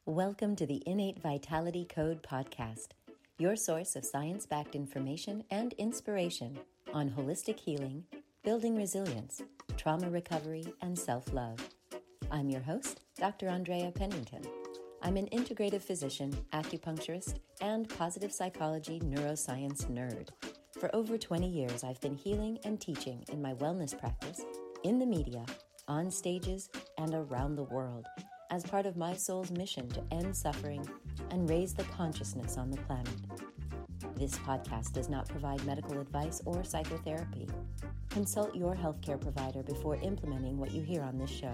Welcome to the Innate Vitality Code podcast, your source of science-backed information and inspiration on holistic healing, building resilience, trauma recovery, and self-love. I'm your host, Dr. Andrea Pennington. I'm an integrative physician, acupuncturist, and positive psychology neuroscience nerd. For over 20 years, I've been healing and teaching in my wellness practice, in the media, on stages, and around the world as part of my soul's mission to end suffering and raise the consciousness on the planet. This podcast does not provide medical advice or psychotherapy. Consult your healthcare provider before implementing what you hear on this show.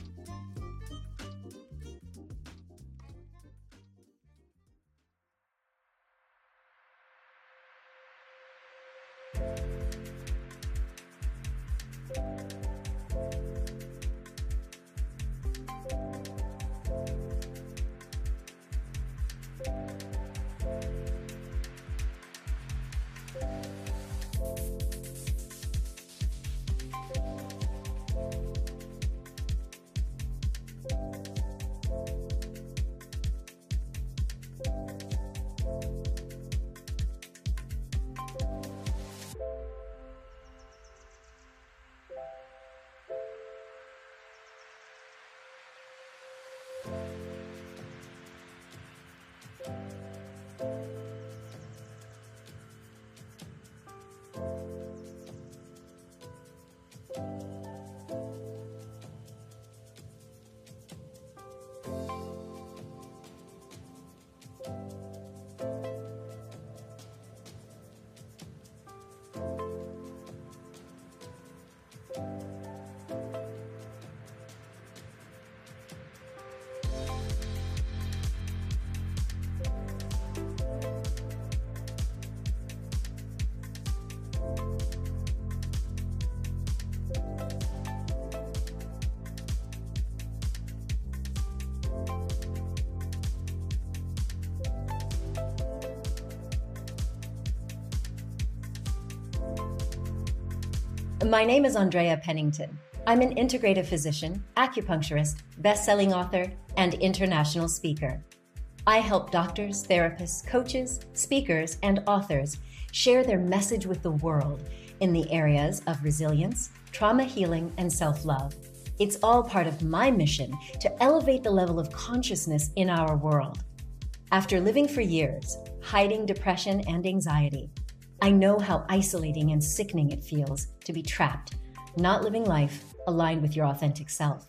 My name is Andrea Pennington. I'm an integrative physician, acupuncturist, best-selling author, and international speaker. I help doctors, therapists, coaches, speakers, and authors share their message with the world in the areas of resilience, trauma healing, and self-love. It's all part of my mission to elevate the level of consciousness in our world. After living for years, hiding depression and anxiety, I know how isolating and sickening it feels to be trapped, not living life aligned with your authentic self.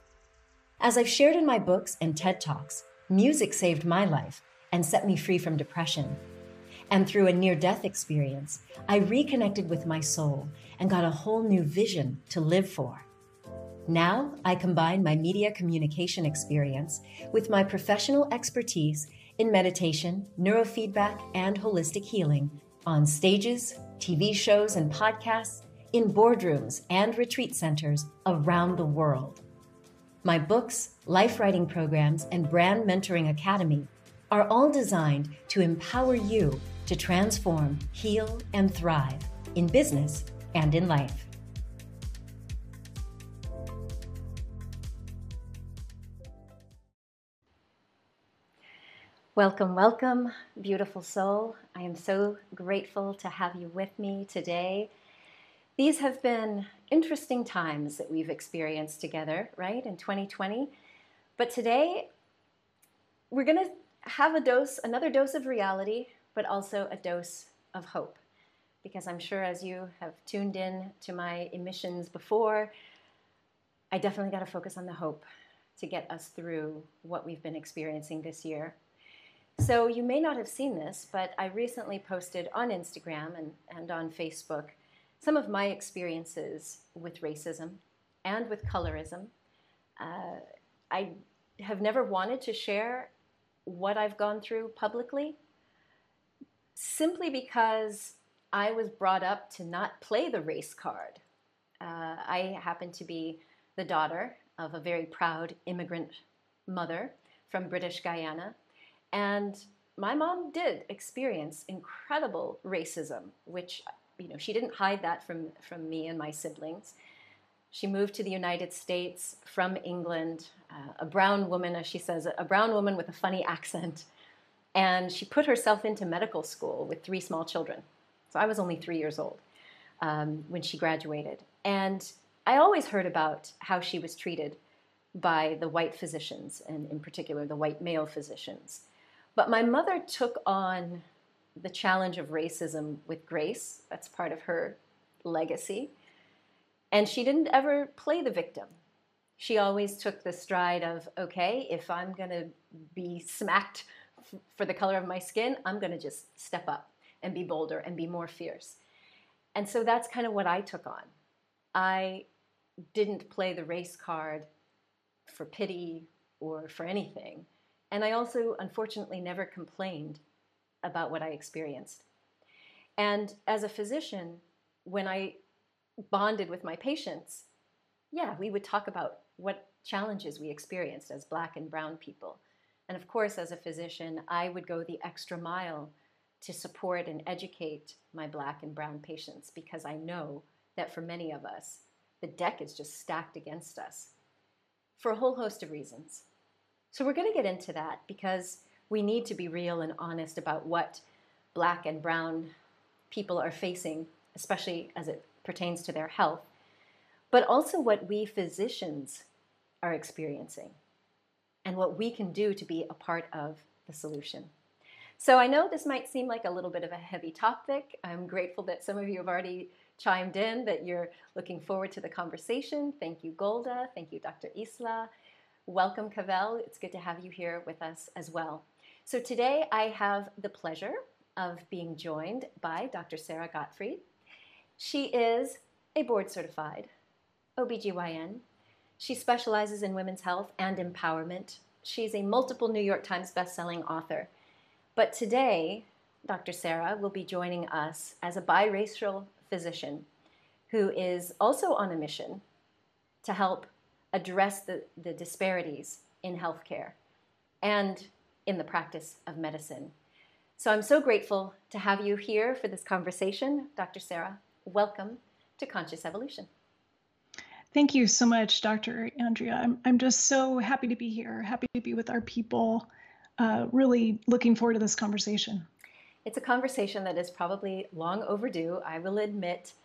As I've shared in my books and TED Talks, music saved my life and set me free from depression. And through a near-death experience, I reconnected with my soul and got a whole new vision to live for. Now, I combine my media communication experience with my professional expertise in meditation, neurofeedback, and holistic healing on stages, TV shows, and podcasts, in boardrooms and retreat centers around the world. My books, life writing programs, and brand mentoring academy are all designed to empower you to transform, heal, and thrive in business and in life. Welcome, welcome, beautiful soul. I am so grateful to have you with me today. These have been interesting times that we've experienced together, right, in 2020. But today, we're going to have another dose of reality, but also a dose of hope. Because I'm sure as you have tuned in to my emissions before, I definitely got to focus on the hope to get us through what we've been experiencing this year. So you may not have seen this, but I recently posted on Instagram and on Facebook some of my experiences with racism and with colorism. I have never wanted to share what I've gone through publicly, simply because I was brought up to not play the race card. I happen to be the daughter of a very proud immigrant mother from British Guyana. And my mom did experience incredible racism, which, she didn't hide that from me and my siblings. She moved to the United States from England, a brown woman, as she says, a brown woman with a funny accent. And she put herself into medical school with 3 small children. So I was only 3 years old when she graduated. And I always heard about how she was treated by the white physicians, and in particular the white male physicians. But my mother took on the challenge of racism with grace. That's part of her legacy. And she didn't ever play the victim. She always took the stride of, okay, if I'm going to be smacked for the color of my skin, I'm going to just step up and be bolder and be more fierce. And so that's kind of what I took on. I didn't play the race card for pity or for anything. And I also, unfortunately, never complained about what I experienced. And as a physician, when I bonded with my patients, yeah, we would talk about what challenges we experienced as Black and brown people. And of course, as a physician, I would go the extra mile to support and educate my Black and brown patients, because I know that for many of us, the deck is just stacked against us for a whole host of reasons. So we're going to get into that because we need to be real and honest about what Black and brown people are facing, especially as it pertains to their health, but also what we physicians are experiencing and what we can do to be a part of the solution. So I know this might seem like a little bit of a heavy topic. I'm grateful that some of you have already chimed in, that you're looking forward to the conversation. Thank you, Golda. Thank you, Dr. Isla. Welcome, Cavell. It's good to have you here with us as well. So today I have the pleasure of being joined by Dr. Sarah Gottfried. She is a board-certified OBGYN. She specializes in women's health and empowerment. She's a multiple New York Times bestselling author. But today, Dr. Sarah will be joining us as a biracial physician who is also on a mission to help address the disparities in healthcare and in the practice of medicine. So I'm so grateful to have you here for this conversation, Dr. Sarah. Welcome to Conscious Evolution. Thank you so much, Dr. Andrea. I'm just so happy to be here, happy to be with our people, really looking forward to this conversation. It's a conversation that is probably long overdue, I will admit.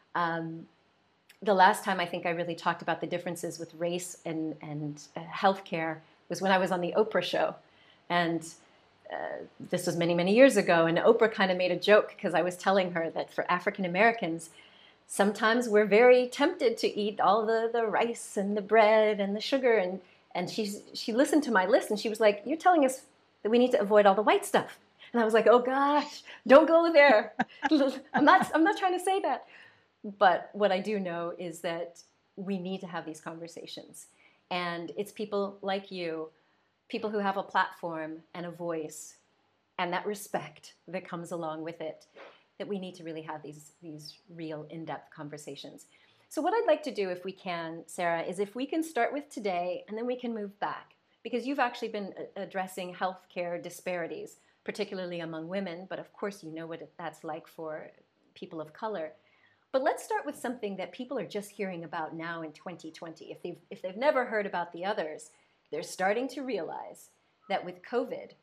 The last time I think I really talked about the differences with race and healthcare was when I was on the Oprah show. And this was many, many years ago. And Oprah kind of made a joke because I was telling her that for African Americans, sometimes we're very tempted to eat all the rice and the bread and the sugar. And she listened to my list and she was like, "You're telling us that we need to avoid all the white stuff." And I was like, "Oh gosh, don't go there." I'm not trying to say that. But what I do know is that we need to have these conversations. And it's people like you, people who have a platform and a voice and that respect that comes along with it, that we need to really have these real in-depth conversations. So what I'd like to do, if we can, Sarah, is if we can start with today and then we can move back, because you've actually been addressing healthcare disparities, particularly among women, but of course you know what that's like for people of color. But let's start with something that people are just hearing about now in 2020. If they've never heard about the others, they're starting to realize that with COVID,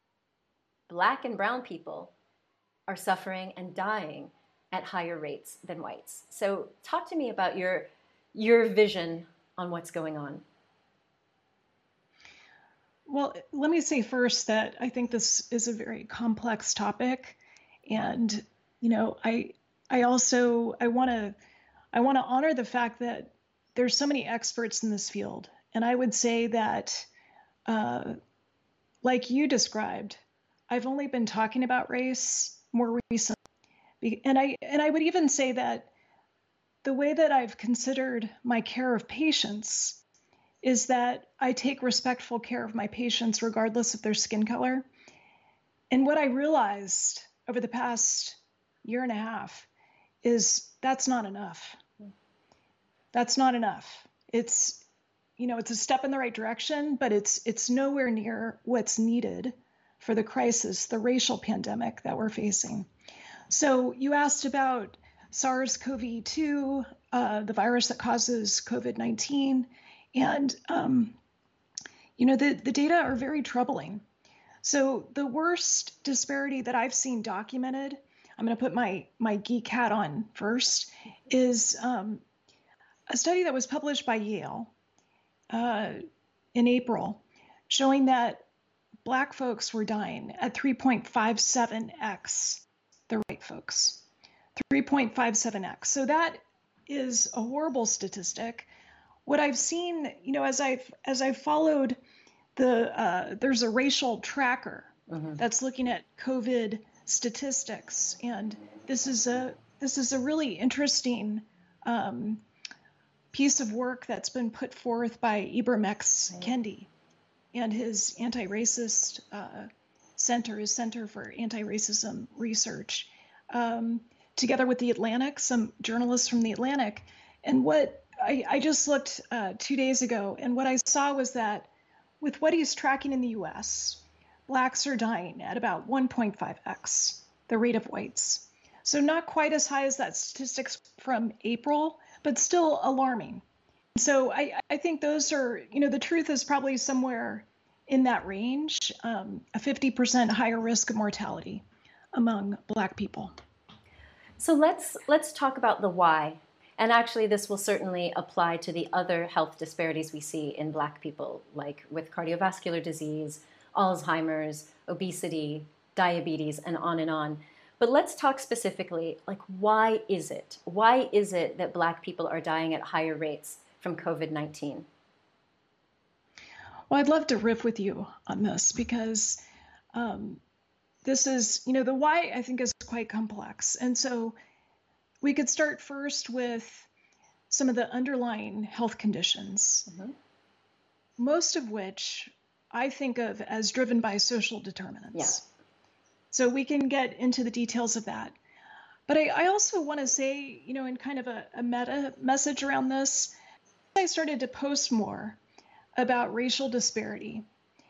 Black and brown people are suffering and dying at higher rates than whites. So talk to me about your vision on what's going on. Well, let me say first that I think this is a very complex topic. And, you know, I want to honor the fact that there's so many experts in this field. And I would say that, like you described, I've only been talking about race more recently. And I would even say that the way that I've considered my care of patients is that I take respectful care of my patients regardless of their skin color. And what I realized over the past year and a half is that's not enough. That's not enough. It's a step in the right direction, but it's nowhere near what's needed for the crisis, the racial pandemic that we're facing. So you asked about SARS-CoV-2. the virus that causes COVID-19. And, the data are very troubling. So the worst disparity that I've seen documented, I'm going to put my geek hat on first, is a study that was published by Yale in April, showing that Black folks were dying at 3.57x the white folks. 3.57x. So that is a horrible statistic. What I've seen, as I've followed there's a racial tracker that's looking at COVID statistics, and this is a really interesting piece of work that's been put forth by Ibram X. Kendi and his anti-racist center, his Center for Anti-Racism Research, together with the Atlantic, some journalists from the Atlantic. And what I just looked 2 days ago, and what I saw was that with what he's tracking in the US, Blacks are dying at about 1.5x the rate of whites. So not quite as high as that statistics from April, but still alarming. So I think those are, the truth is probably somewhere in that range, a 50% higher risk of mortality among Black people. So let's talk about the why. And actually, this will certainly apply to the other health disparities we see in Black people, like with cardiovascular disease, Alzheimer's, obesity, diabetes, and on and on. But let's talk specifically, like, why is it? Why is it that Black people are dying at higher rates from COVID-19? Well, I'd love to riff with you on this because this is, the why I think is quite complex. And so we could start first with some of the underlying health conditions, most of which I think of as driven by social determinants. Yeah. So we can get into the details of that. But I also want to say, in kind of a meta message around this, I started to post more about racial disparity.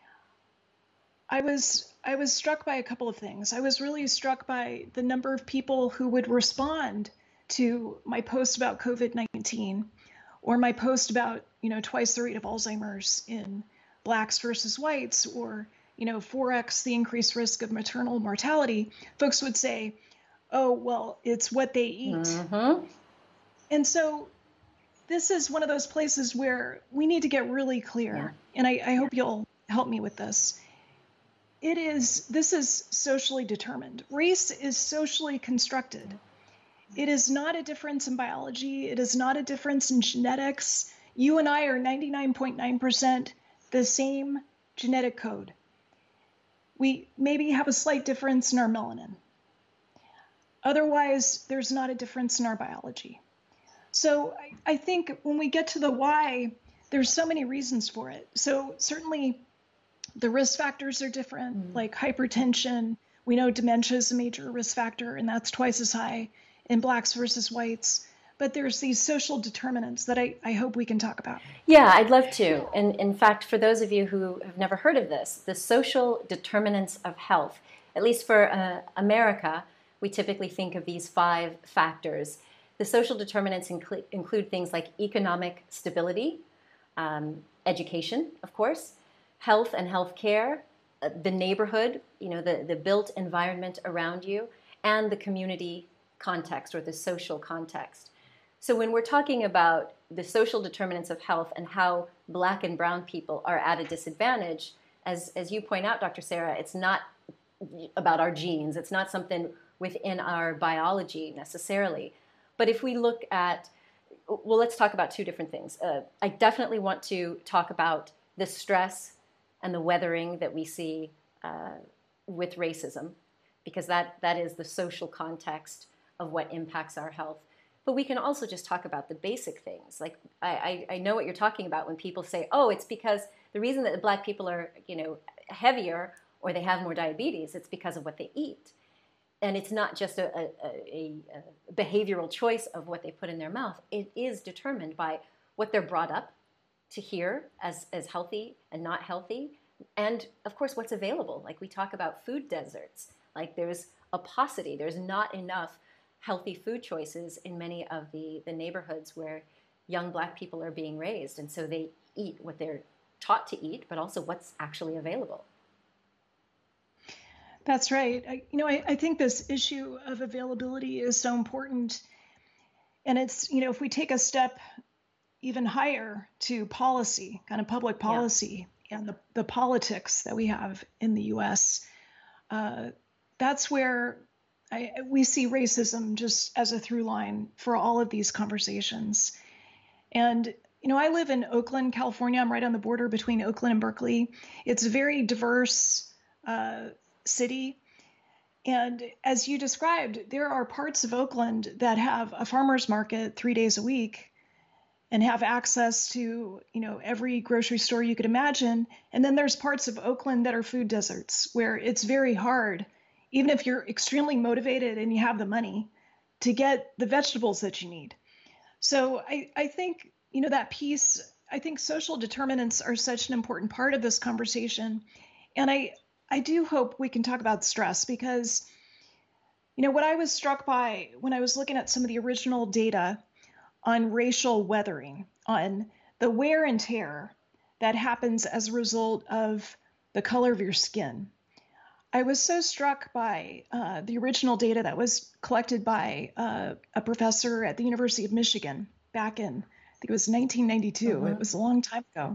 I was struck by a couple of things. I was really struck by the number of people who would respond to my post about COVID-19 or my post about, twice the rate of Alzheimer's in Blacks versus whites, or, 4x the increased risk of maternal mortality. Folks would say, oh, well, it's what they eat. And so this is one of those places where we need to get really clear. And I hope you'll help me with this. This is socially determined. Race is socially constructed. It is not a difference in biology. It is not a difference in genetics. You and I are 99.9% the same genetic code. We maybe have a slight difference in our melanin. Otherwise, there's not a difference in our biology. So I think when we get to the why, there's so many reasons for it. So certainly the risk factors are different, like hypertension. We know dementia is a major risk factor, and that's twice as high in Blacks versus whites. But there's these social determinants that I hope we can talk about. Yeah, I'd love to. And in fact, for those of you who have never heard of this, the social determinants of health, at least for America, we typically think of these 5 factors. The social determinants include things like economic stability, education, of course, health and health care, the neighborhood, the built environment around you, and the community context or the social context. So when we're talking about the social determinants of health and how Black and brown people are at a disadvantage, as you point out, Dr. Sarah, it's not about our genes. It's not something within our biology necessarily. But if we look at, well, let's talk about 2 different things. I definitely want to talk about the stress and the weathering that we see with racism, because that is the social context of what impacts our health. But we can also just talk about the basic things. Like I know what you're talking about when people say, oh, it's because the reason that Black people are, heavier or they have more diabetes, it's because of what they eat. And it's not just a behavioral choice of what they put in their mouth. It is determined by what they're brought up to hear as healthy and not healthy. And of course, what's available. Like we talk about food deserts. Like there's a paucity. There's not enough healthy food choices in many of the neighborhoods where young Black people are being raised. And so they eat what they're taught to eat, but also what's actually available. That's right. I think this issue of availability is so important. And it's, if we take a step even higher to policy, kind of public policy, and the politics that we have in the US, that's where we see racism just as a through line for all of these conversations. And, I live in Oakland, California. I'm right on the border between Oakland and Berkeley. It's a very diverse city. And as you described, there are parts of Oakland that have a farmer's market 3 days a week and have access to, every grocery store you could imagine. And then there's parts of Oakland that are food deserts where it's very hard, even if you're extremely motivated and you have the money, to get the vegetables that you need. So I think, that piece, I think social determinants are such an important part of this conversation. And I do hope we can talk about stress because, what I was struck by when I was looking at some of the original data on racial weathering, on the wear and tear that happens as a result of the color of your skin. I was so struck by the original data that was collected by a professor at the University of Michigan back in, I think it was 1992. Mm-hmm. It was a long time ago.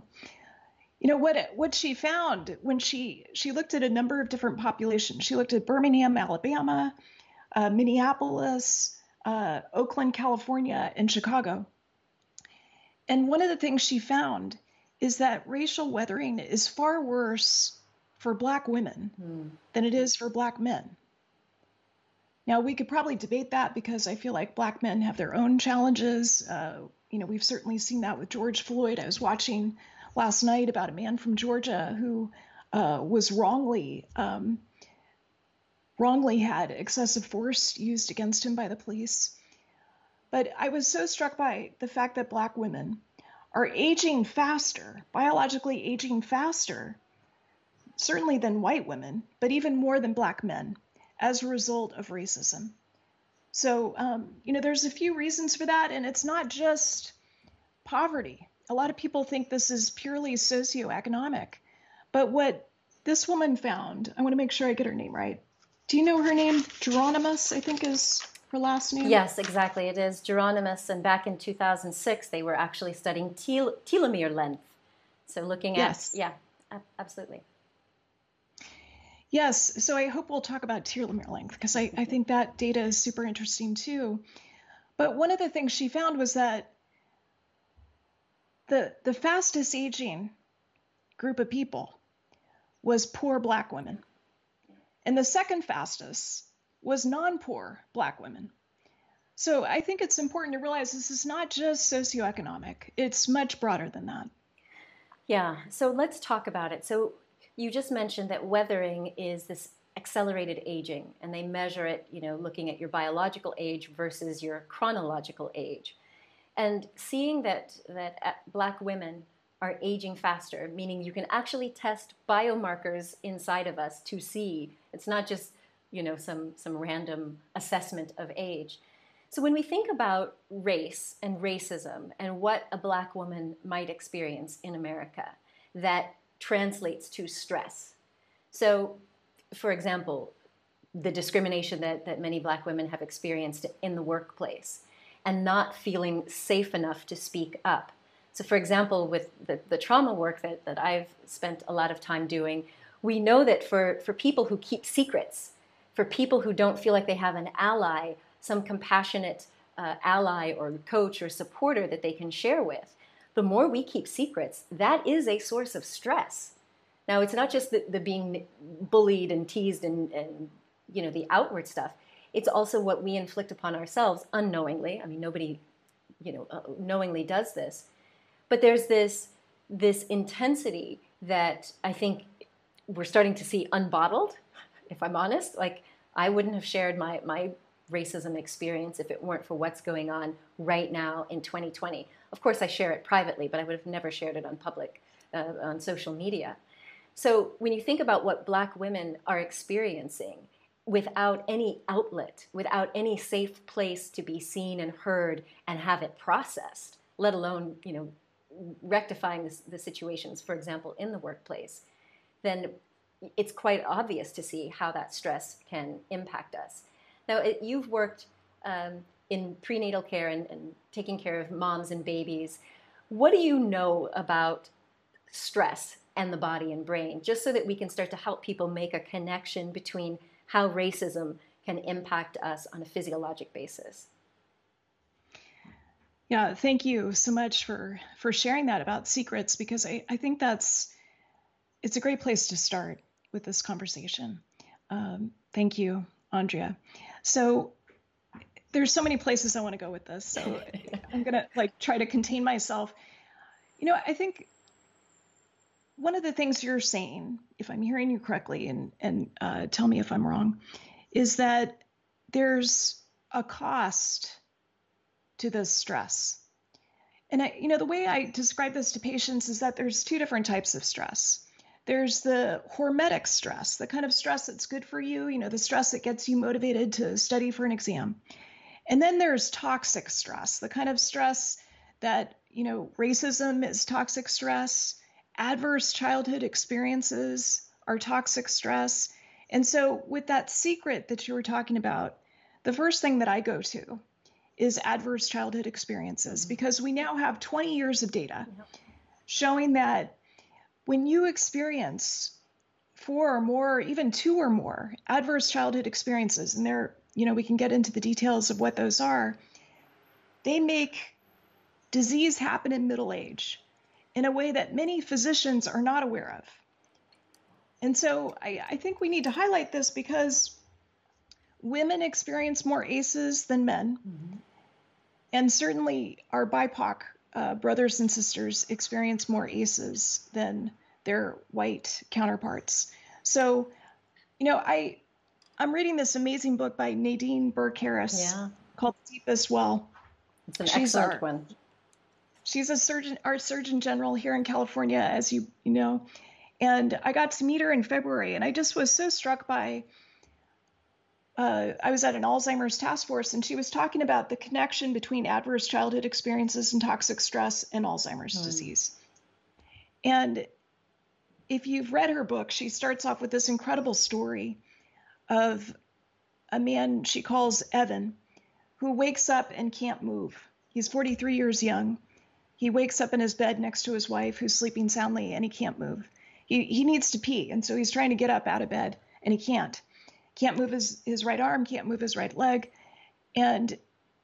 What she found when she looked at a number of different populations. She looked at Birmingham, Alabama, Minneapolis, Oakland, California, and Chicago. And one of the things she found is that racial weathering is far worse for Black women than it is for Black men. Now, we could probably debate that because I feel like Black men have their own challenges. We've certainly seen that with George Floyd. I was watching last night about a man from Georgia who was wrongly had excessive force used against him by the police. But I was so struck by the fact that Black women are aging faster, biologically aging faster, certainly than white women, but even more than Black men as a result of racism. So, there's a few reasons for that, and it's not just poverty. A lot of people think this is purely socioeconomic, but what this woman found, I want to make sure I get her name right. Do you know her name? Geronimus, I think is her last name. Yes, exactly. It is Geronimus, and back in 2006, they were actually studying telomere length. So looking at, absolutely. Yes, so I hope we'll talk about telomere length because I think that data is super interesting too. But one of the things she found was that the fastest aging group of people was poor Black women. And the second fastest was non-poor Black women. So I think it's important to realize this is not just socioeconomic. It's much broader than that. Yeah, so let's talk about it. So you just mentioned that weathering is this accelerated aging, and they measure it, looking at your biological age versus your chronological age. And seeing that Black women are aging faster, meaning you can actually test biomarkers inside of us to see. It's not just, some random assessment of age. So when we think about race and racism and what a Black woman might experience in America, that translates to stress. So, for example, the discrimination that many Black women have experienced in the workplace and not feeling safe enough to speak up. So, for example, with the trauma work that I've spent a lot of time doing, we know that for people who keep secrets, for people who don't feel like they have an ally, some compassionate ally or coach or supporter that they can share with, the more we keep secrets, that is a source of stress. Now, it's not just the being bullied and teased and the outward stuff. It's also what we inflict upon ourselves unknowingly. I mean, nobody, knowingly does this. But there's this intensity that I think we're starting to see unbottled, if I'm honest. Like, I wouldn't have shared my racism experience if it weren't for what's going on right now in 2020. Of course, I share it privately, but I would have never shared it on public, on social media. So when you think about what Black women are experiencing, without any outlet, without any safe place to be seen and heard and have it processed, let alone, rectifying the situations, for example, in the workplace, then it's quite obvious to see how that stress can impact us. Now, you've worked in prenatal care and taking care of moms and babies. What do you know about stress and the body and brain, just so that we can start to help people make a connection between how racism can impact us on a physiologic basis? Yeah, thank you so much for sharing that about secrets, because I think it's a great place to start with this conversation. Thank you, Andrea. So there's so many places I want to go with this, so I'm gonna try to contain myself. I think one of the things you're saying, if I'm hearing you correctly, and tell me if I'm wrong, is that there's a cost to this stress. And the way I describe this to patients is that there's two different types of stress. There's the hormetic stress, the kind of stress that's good for you, the stress that gets you motivated to study for an exam. And then there's toxic stress, the kind of stress that, racism is toxic stress, adverse childhood experiences are toxic stress. And so with that secret that you were talking about, the first thing that I go to is adverse childhood experiences, because we now have 20 years of data showing that when you experience 4 or more, even 2 or more adverse childhood experiences, and there, we can get into the details of what those are, they make disease happen in middle age in a way that many physicians are not aware of. And so I think we need to highlight this, because women experience more ACEs than men. Mm-hmm. And certainly our BIPOC brothers and sisters experience more ACEs than their white counterparts. So, I'm reading this amazing book by Nadine Burke Harris called The Deepest Well. It's an excellent one. She's our Surgeon General here in California, as you know. And I got to meet her in February, and I just was so struck by, I was at an Alzheimer's task force, and she was talking about the connection between adverse childhood experiences and toxic stress and Alzheimer's disease. And if you've read her book, she starts off with this incredible story of a man she calls Evan, who wakes up and can't move. He's 43 years young. He wakes up in his bed next to his wife, who's sleeping soundly, and he can't move. He needs to pee, and so he's trying to get up out of bed, and he can't. Can't move his right arm, can't move his right leg. And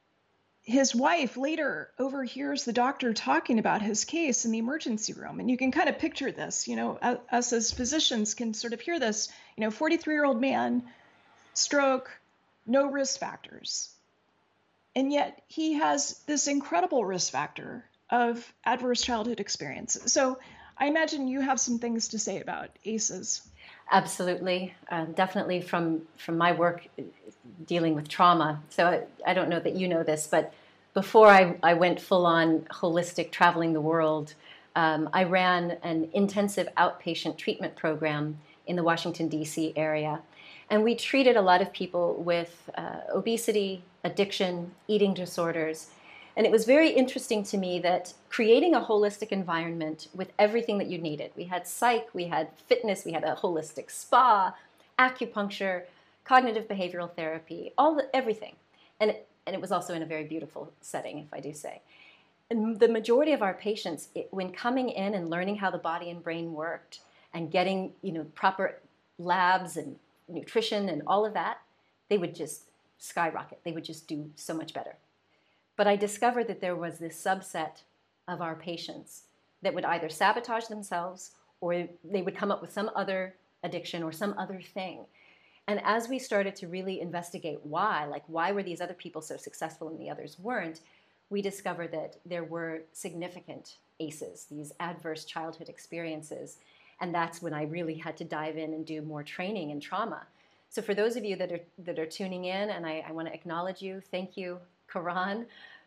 his wife later overhears the doctor talking about his case in the emergency room. And you can kind of picture this, us as physicians can sort of hear this, 43-year-old man, stroke, no risk factors. And yet he has this incredible risk factor of adverse childhood experiences. So I imagine you have some things to say about ACEs. Absolutely. Definitely from my work dealing with trauma. So I don't know that you know this, but before I went full on holistic traveling the world, I ran an intensive outpatient treatment program in the Washington, D.C. area. And we treated a lot of people with obesity, addiction, eating disorders. And it was very interesting to me that creating a holistic environment with everything that you needed. We had psych, we had fitness, we had a holistic spa, acupuncture, cognitive behavioral therapy, everything. And it was also in a very beautiful setting, if I do say. And the majority of our patients, when coming in and learning how the body and brain worked and getting, proper labs and nutrition and all of that, they would just skyrocket. They would just do so much better. But I discovered that there was this subset of our patients that would either sabotage themselves or they would come up with some other addiction or some other thing. And as we started to really investigate why were these other people so successful and the others weren't, we discovered that there were significant ACEs, these adverse childhood experiences. And that's when I really had to dive in and do more training in trauma. So for those of you that are tuning in, and I want to acknowledge you, thank you, Karan,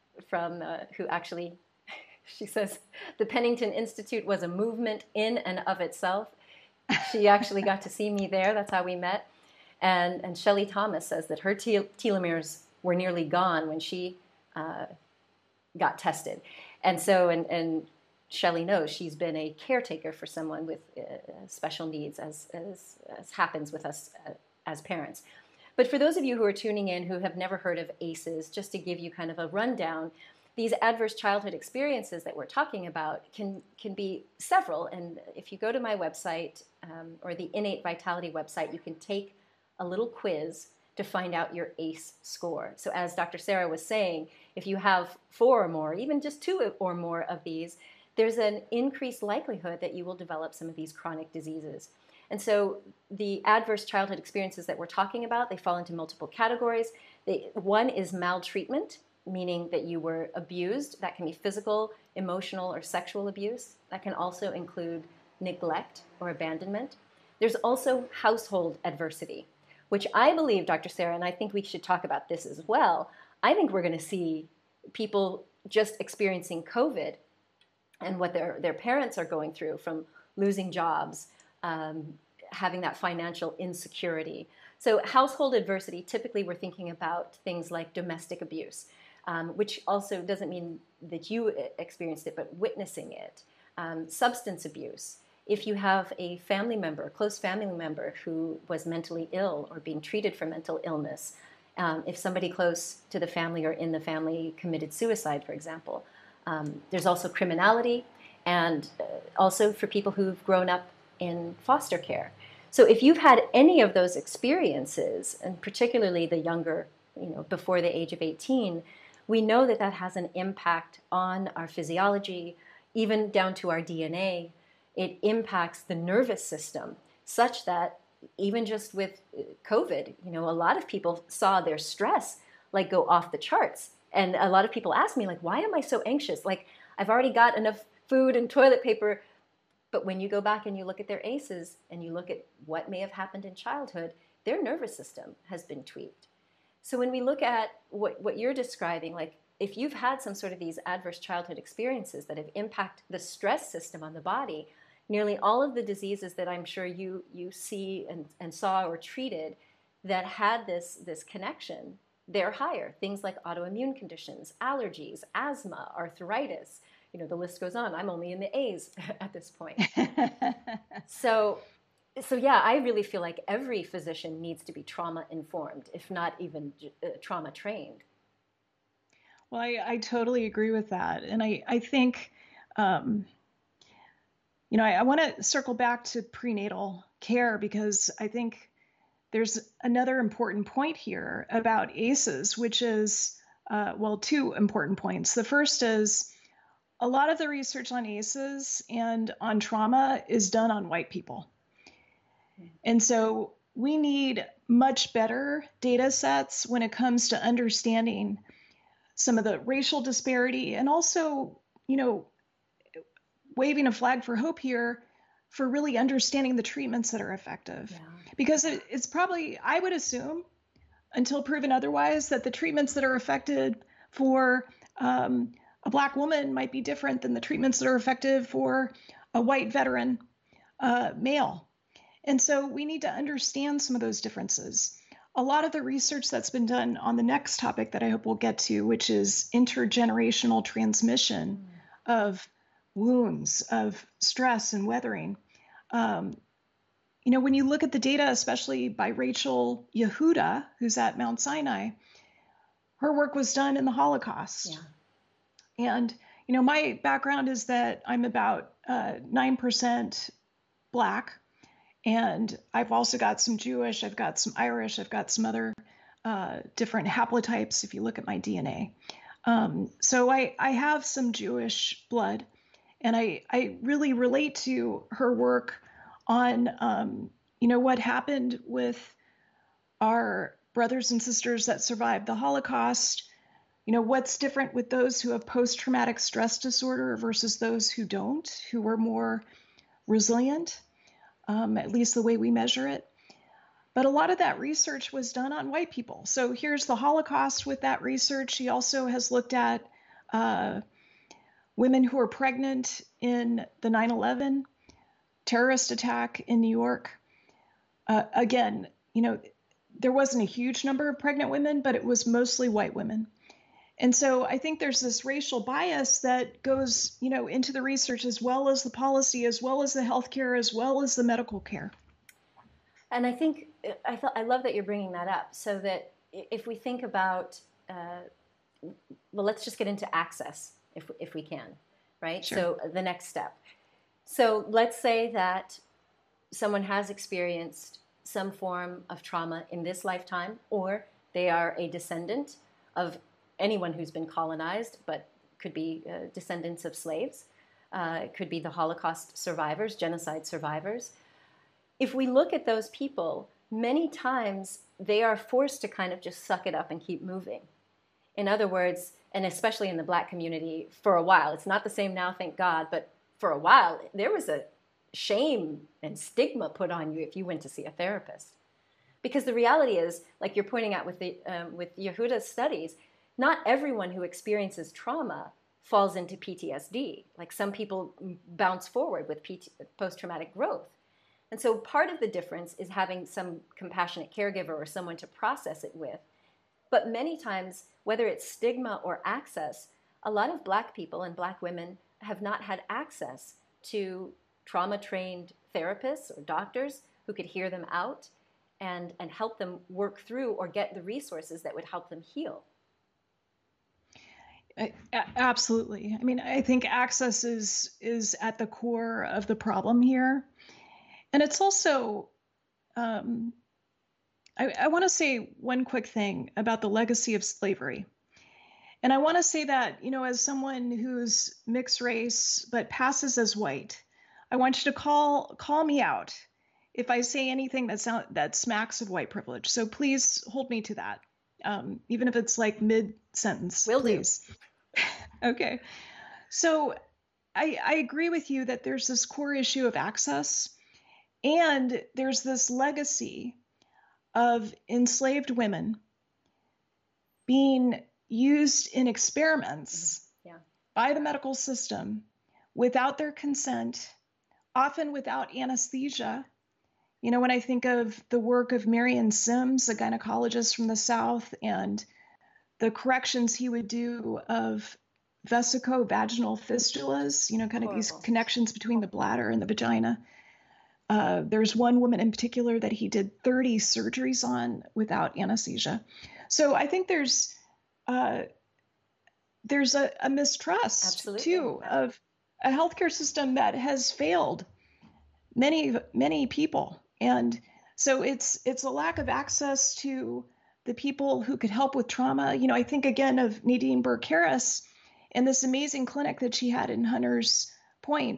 who actually, she says, the Pennington Institute was a movement in and of itself. She actually got to see me there. That's how we met. And Shelley Thomas says that her telomeres were nearly gone when she got tested. And so, and Shelley knows she's been a caretaker for someone with special needs, as happens with us as parents. But for those of you who are tuning in who have never heard of ACEs, just to give you kind of a rundown, these adverse childhood experiences that we're talking about can be several. And if you go to my website or the Innate Vitality website, you can take a little quiz to find out your ACE score. So as Dr. Sarah was saying, if you have 4 or more, even just 2 or more of these, there's an increased likelihood that you will develop some of these chronic diseases. And so the adverse childhood experiences that we're talking about, they fall into multiple categories. One is maltreatment, meaning that you were abused. That can be physical, emotional, or sexual abuse. That can also include neglect or abandonment. There's also household adversity, which I believe, Dr. Sarah, and I think we should talk about this as well. I think we're going to see people just experiencing COVID and what their parents are going through, from losing jobs, having that financial insecurity. So household adversity, typically we're thinking about things like domestic abuse, which also doesn't mean that you experienced it, but witnessing it. Substance abuse. If you have a family member, a close family member who was mentally ill or being treated for mental illness, if somebody close to the family or in the family committed suicide, for example. There's also criminality, and also for people who've grown up in foster care. So if you've had any of those experiences, and particularly the younger, before the age of 18, we know that that has an impact on our physiology, even down to our DNA. It impacts the nervous system such that even just with COVID, a lot of people saw their stress like go off the charts. And a lot of people ask me, like, why am I so anxious? Like, I've already got enough food and toilet paper. But when you go back and you look at their ACEs and you look at what may have happened in childhood, their nervous system has been tweaked. So when we look at what you're describing, like if you've had some sort of these adverse childhood experiences that have impacted the stress system on the body, nearly all of the diseases that I'm sure you see and saw or treated that had this connection, they're higher. Things like autoimmune conditions, allergies, asthma, arthritis, the list goes on. I'm only in the A's at this point. So yeah, I really feel like every physician needs to be trauma informed, if not even trauma trained. Well, I totally agree with that. And I think, I want to circle back to prenatal care, because I think there's another important point here about ACEs, which is, 2 important points. The first is a lot of the research on ACEs and on trauma is done on white people. And so we need much better data sets when it comes to understanding some of the racial disparity, and also, waving a flag for hope here for really understanding the treatments that are effective. Yeah. Because it's probably, I would assume, until proven otherwise, that the treatments that are effective for a Black woman might be different than the treatments that are effective for a white veteran male. And so we need to understand some of those differences. A lot of the research that's been done on the next topic that I hope we'll get to, which is intergenerational transmission of wounds, of stress and weathering. When you look at the data, especially by Rachel Yehuda, who's at Mount Sinai, her work was done in the Holocaust. Yeah. And, my background is that I'm about 9% Black, and I've also got some Jewish, I've got some Irish, I've got some other different haplotypes if you look at my DNA. So I have some Jewish blood, and I really relate to her work on, what happened with our brothers and sisters that survived the Holocaust. What's different with those who have post-traumatic stress disorder versus those who don't, who were more resilient, at least the way we measure it. But a lot of that research was done on white people. So here's the Holocaust with that research. She also has looked at women who were pregnant in the 9/11 terrorist attack in New York. Again, there wasn't a huge number of pregnant women, but it was mostly white women. And so I think there's this racial bias that goes, into the research as well as the policy, as well as the healthcare, as well as the medical care. And I think I love that you're bringing that up, so that if we think about, well, let's just get into access if we can, right? Sure. So the next step. So let's say that someone has experienced some form of trauma in this lifetime, or they are a descendant of anyone who's been colonized, but could be descendants of slaves, could be the Holocaust survivors, genocide survivors. If we look at those people, many times they are forced to kind of just suck it up and keep moving. In other words, and especially in the Black community, for a while, it's not the same now, thank God, but for a while, there was a shame and stigma put on you if you went to see a therapist. Because the reality is, like you're pointing out with Yehuda's studies, not everyone who experiences trauma falls into PTSD. Like some people bounce forward with post-traumatic growth. And so part of the difference is having some compassionate caregiver or someone to process it with. But many times, whether it's stigma or access, a lot of Black people and Black women have not had access to trauma-trained therapists or doctors who could hear them out and help them work through or get the resources that would help them heal. Absolutely. I mean, I think access is at the core of the problem here. And it's also, I want to say one quick thing about the legacy of slavery. And I want to say that, as someone who's mixed race but passes as white, I want you to call me out if I say anything that smacks of white privilege. So please hold me to that, even if it's like mid-sentence. Will please. Do. Okay. So I agree with you that there's this core issue of access, and there's this legacy of enslaved women being used in experiments by the medical system without their consent, often without anesthesia. When I think of the work of Marion Sims, a gynecologist from the South, and the corrections he would do of vesico-vaginal fistulas, kind of these connections between the bladder and the vagina. There's one woman in particular that he did 30 surgeries on without anesthesia. So I think there's a mistrust, absolutely, too, of a healthcare system that has failed many, many people. And so it's a lack of access to the people who could help with trauma. I think again of Nadine Burke-Harris and this amazing clinic that she had in Hunters Point.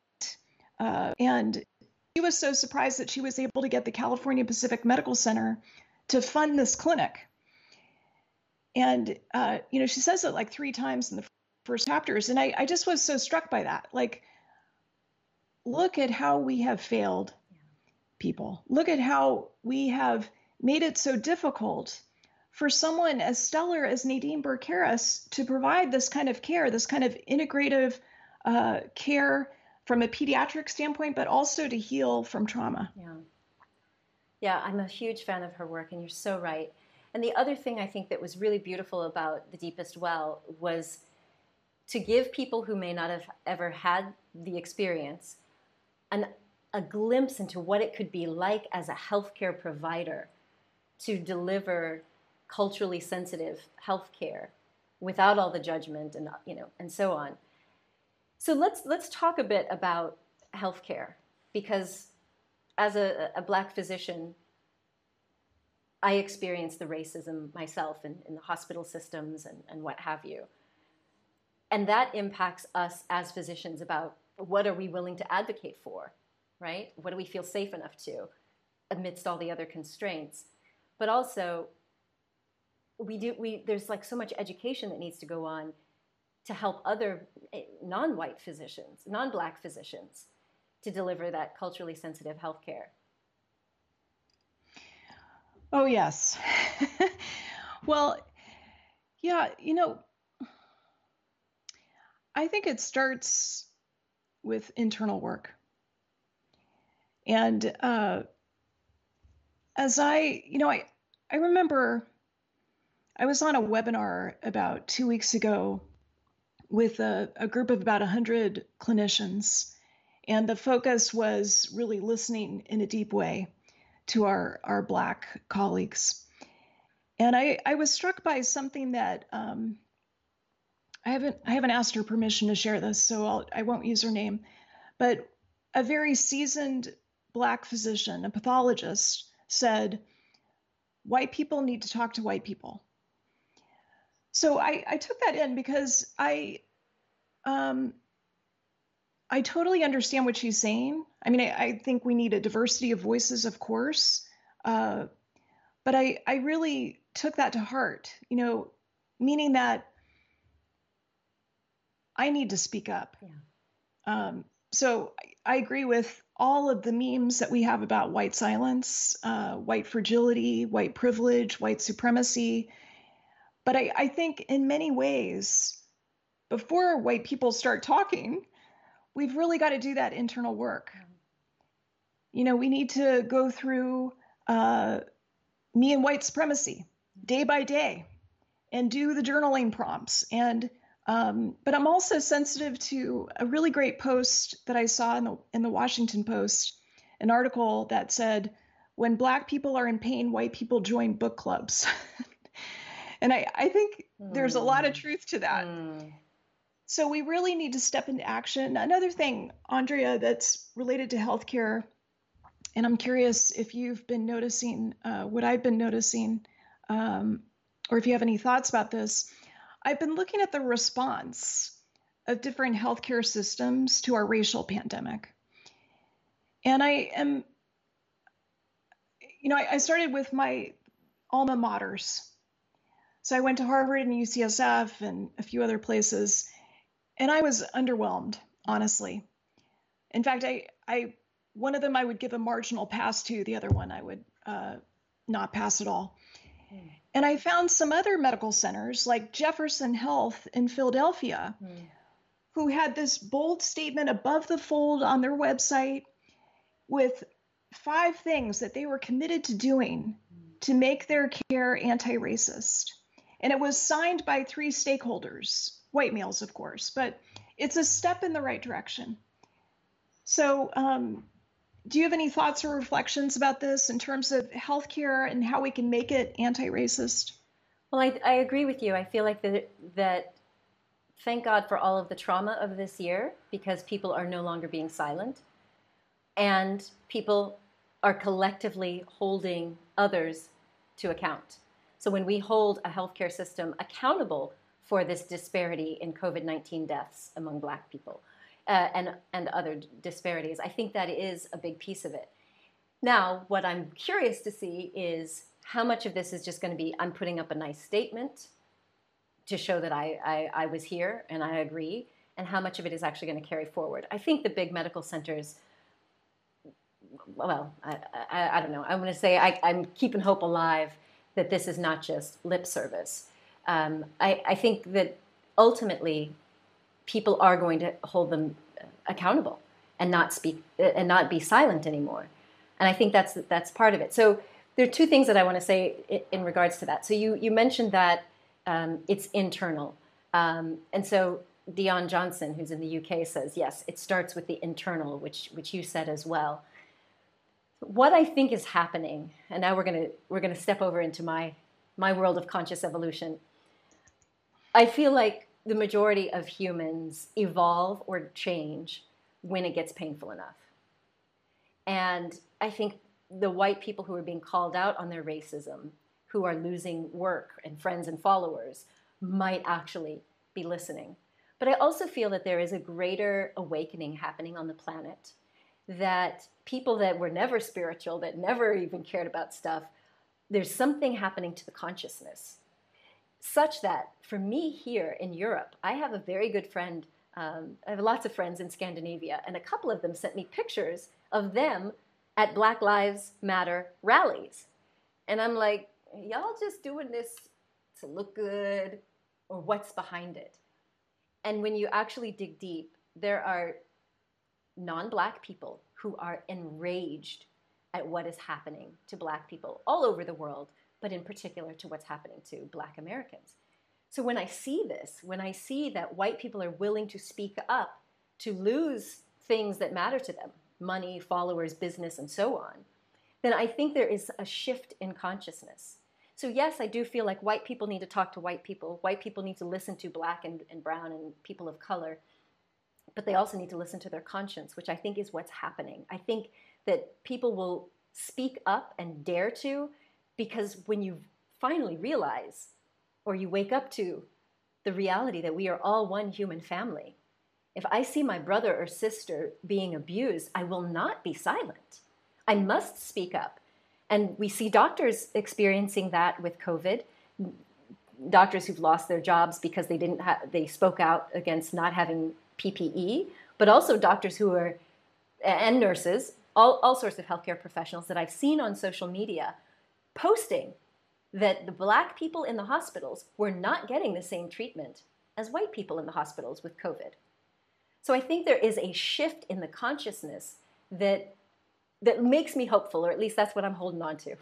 And she was so surprised that she was able to get the California Pacific Medical Center to fund this clinic. And, she says it like 3 times in the first chapters. And I just was so struck by that. Like, look at how we have failed people. Look at how we have made it so difficult for someone as stellar as Nadine Burke-Harris to provide this kind of care, this kind of integrative care from a pediatric standpoint, but also to heal from trauma. Yeah, I'm a huge fan of her work, and you're so right. And the other thing I think that was really beautiful about The Deepest Well was to give people who may not have ever had the experience a glimpse into what it could be like as a healthcare provider to deliver culturally sensitive healthcare without all the judgment and so on. So let's talk a bit about healthcare, because as a Black physician, I experienced the racism myself in the hospital systems and what have you. And that impacts us as physicians about what are we willing to advocate for, right? What do we feel safe enough to amidst all the other constraints? But also, there's like so much education that needs to go on to help other non-white physicians, non-Black physicians, to deliver that culturally sensitive healthcare. Oh, yes. Well, yeah, I think it starts with internal work. And as I I remember I was on a webinar about 2 weeks ago with a group of about 100 clinicians, and the focus was really listening in a deep way to our Black colleagues. And I was struck by something that I haven't asked her permission to share this, so I won't use her name, but a very seasoned Black physician, a pathologist, said, white people need to talk to white people. So I took that in because I totally understand what she's saying. I mean, I think we need a diversity of voices, of course, but I really took that to heart, meaning that I need to speak up. Yeah. So I agree with all of the memes that we have about white silence, white fragility, white privilege, white supremacy. But I think in many ways, before white people start talking, we've really got to do that internal work. We need to go through me and white supremacy day by day and do the journaling prompts. But I'm also sensitive to a really great post that I saw in the Washington Post, an article that said, when Black people are in pain, white people join book clubs. And I think there's a lot of truth to that. So we really need to step into action. Another thing, Andrea, that's related to healthcare, and I'm curious if you've been noticing what I've been noticing, or if you have any thoughts about this. I've been looking at the response of different healthcare systems to our racial pandemic. And I started with my alma maters. So I went to Harvard and UCSF and a few other places, and I was underwhelmed, honestly. In fact, one of them I would give a marginal pass to, the other one I would not pass at all. And I found some other medical centers like Jefferson Health in Philadelphia, who had this bold statement above the fold on their website with 5 things that they were committed to doing to make their care anti-racist. And it was signed by 3 stakeholders, white males, of course, but it's a step in the right direction. So do you have any thoughts or reflections about this in terms of healthcare and how we can make it anti-racist? Well, I agree with you. I feel like that thank God for all of the trauma of this year, because people are no longer being silent and people are collectively holding others to account. So when we hold a healthcare system accountable for this disparity in COVID-19 deaths among Black people, and other disparities, I think that is a big piece of it. Now, what I'm curious to see is how much of this is just going to be, I'm putting up a nice statement to show that I was here and I agree, and how much of it is actually going to carry forward. I think the big medical centers, well, I don't know. I'm going to say I'm keeping hope alive that this is not just lip service. I think that ultimately people are going to hold them accountable and not speak and not be silent anymore. And I think that's part of it. So there are 2 things that I want to say in regards to that. So you mentioned that it's internal. And so Dion Johnson, who's in the UK, says, yes, it starts with the internal, which you said as well. What I think is happening, and now we're gonna step over into my world of conscious evolution. I feel like the majority of humans evolve or change when it gets painful enough. And I think the white people who are being called out on their racism, who are losing work and friends and followers, might actually be listening. But I also feel that there is a greater awakening happening on the planet, that people that were never spiritual, that never even cared about stuff, there's something happening to the consciousness. Such that for me here in Europe, I have a very good friend. I have lots of friends in Scandinavia, and a couple of them sent me pictures of them at Black Lives Matter rallies. And I'm like, y'all just doing this to look good, or what's behind it? And when you actually dig deep, there are non-Black people who are enraged at what is happening to Black people all over the world, but in particular to what's happening to Black Americans. So when I see this, when I see that white people are willing to speak up to lose things that matter to them, money, followers, business, and so on, then I think there is a shift in consciousness. So yes, I do feel like white people need to talk to white people. White people need to listen to Black and brown and people of color. But they also need to listen to their conscience, which I think is what's happening. I think that people will speak up and dare to, because when you finally realize, or you wake up to the reality that we are all one human family, if I see my brother or sister being abused, I will not be silent. I must speak up. And we see doctors experiencing that with COVID, doctors who've lost their jobs because they spoke out against not having PPE, but also doctors who are, and nurses, all sorts of healthcare professionals that I've seen on social media posting that the Black people in the hospitals were not getting the same treatment as white people in the hospitals with COVID. So I think there is a shift in the consciousness that makes me hopeful, or at least that's what I'm holding on to.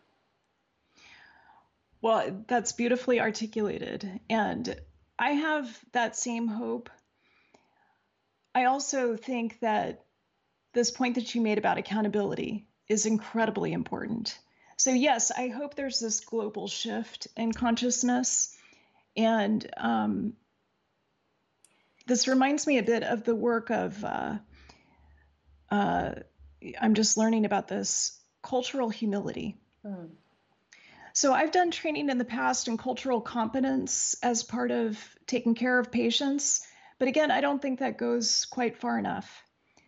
Well, that's beautifully articulated. And I have that same hope. I also think that this point that you made about accountability is incredibly important. So yes, I hope there's this global shift in consciousness. And this reminds me a bit of the work of, I'm just learning about this, cultural humility. Mm. So I've done training in the past in cultural competence as part of taking care of patients. But again, I don't think that goes quite far enough.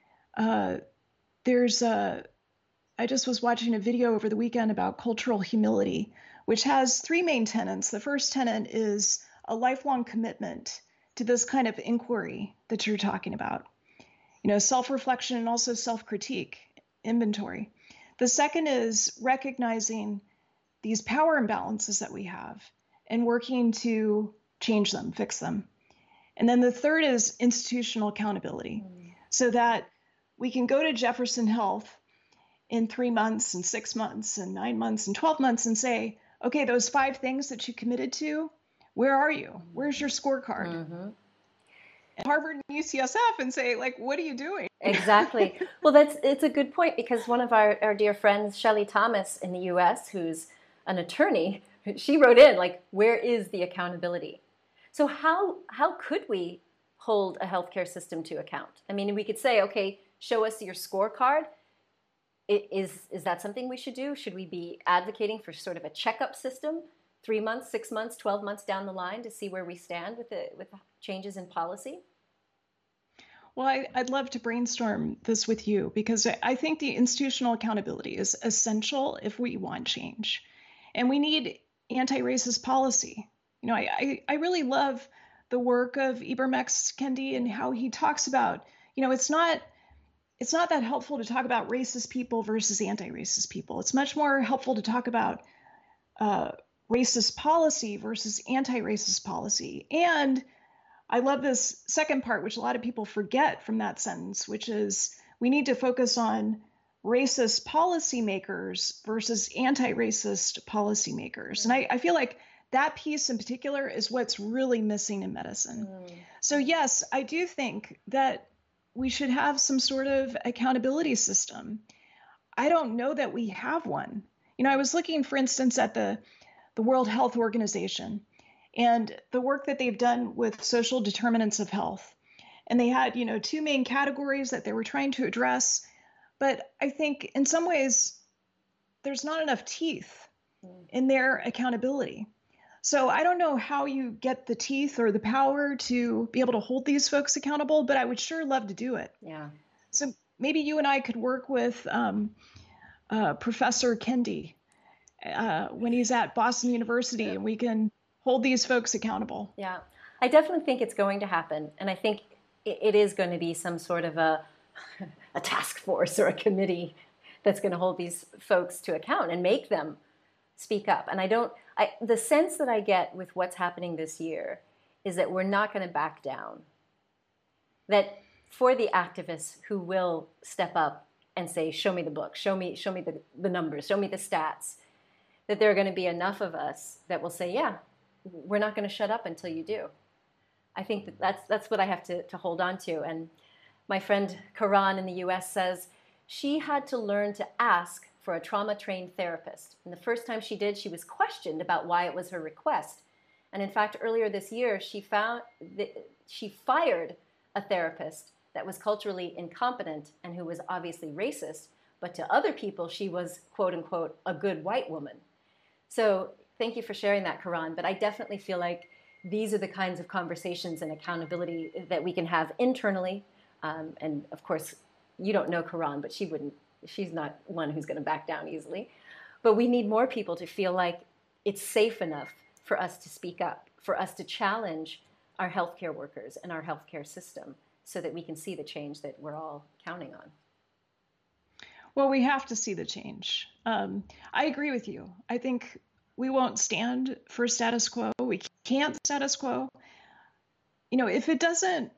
I just was watching a video over the weekend about cultural humility, which has three main tenets. The first tenet is a lifelong commitment to this kind of inquiry that you're talking about. Self-reflection and also self-critique, inventory. The second is recognizing these power imbalances that we have and working to change them, fix them. And then the third is institutional accountability, so that we can go to Jefferson Health in 3 months and 6 months and 9 months and 12 months and say, okay, those 5 things that you committed to, where are you? Where's your scorecard? Mm-hmm. Harvard and UCSF and say, like, what are you doing? Exactly. Well, it's a good point, because one of our dear friends, Shelley Thomas in the US, who's an attorney, she wrote in, like, where is the accountability? So how could we hold a healthcare system to account? I mean, we could say, okay, show us your scorecard. Is that something we should do? Should we be advocating for sort of a checkup system, 3 months, 6 months, 12 months down the line, to see where we stand with the changes in policy? Well, I'd love to brainstorm this with you, because I think the institutional accountability is essential if we want change. And we need anti-racist policy. I really love the work of Ibram X. Kendi and how he talks about, it's not that helpful to talk about racist people versus anti-racist people. It's much more helpful to talk about racist policy versus anti-racist policy. And I love this second part, which a lot of people forget from that sentence, which is we need to focus on racist policymakers versus anti-racist policymakers. And I feel like that piece in particular is what's really missing in medicine. So yes, I do think that we should have some sort of accountability system. I don't know that we have one. I was looking, for instance, at the World Health Organization and the work that they've done with social determinants of health. And they had, 2 main categories that they were trying to address. But I think in some ways, there's not enough teeth in their accountability. So I don't know how you get the teeth or the power to be able to hold these folks accountable, but I would sure love to do it. Yeah. So maybe you and I could work with Professor Kendi when he's at Boston University, and we can hold these folks accountable. Yeah, I definitely think it's going to happen. And I think it is going to be some sort of a task force or a committee that's going to hold these folks to account and make them speak up. And the sense that I get with what's happening this year is that we're not going to back down. That for the activists who will step up and say, show me the book, show me the numbers, show me the stats, that there are going to be enough of us that will say, yeah, we're not going to shut up until you do. I think that's what I have to hold on to. And my friend Karan in the US says she had to learn to ask for a trauma-trained therapist. And the first time she did, she was questioned about why it was her request. And in fact, earlier this year, she found that she fired a therapist that was culturally incompetent and who was obviously racist, but to other people, she was, quote unquote, a good white woman. So thank you for sharing that, Karan. But I definitely feel like these are the kinds of conversations and accountability that we can have internally. And of course, you don't know Karan, but she's not one who's going to back down easily. But we need more people to feel like it's safe enough for us to speak up, for us to challenge our healthcare workers and our healthcare system so that we can see the change that we're all counting on. Well, we have to see the change. I agree with you. I think we won't stand for status quo. We can't status quo. If it doesn't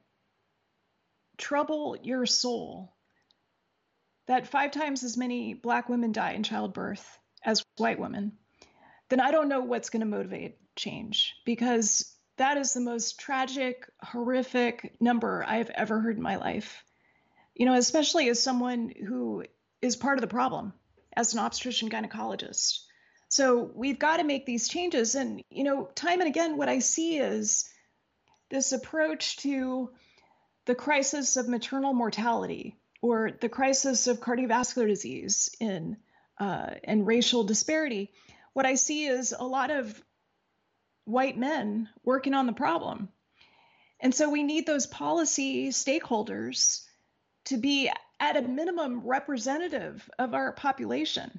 trouble your soul that 5 times as many Black women die in childbirth as white women, then I don't know what's going to motivate change, because that is the most tragic, horrific number I've ever heard in my life. Especially as someone who is part of the problem as an obstetrician gynecologist. So we've got to make these changes. And, time and again, what I see is this approach to the crisis of maternal mortality or the crisis of cardiovascular disease and racial disparity. What I see is a lot of white men working on the problem. And so we need those policy stakeholders to be at a minimum representative of our population.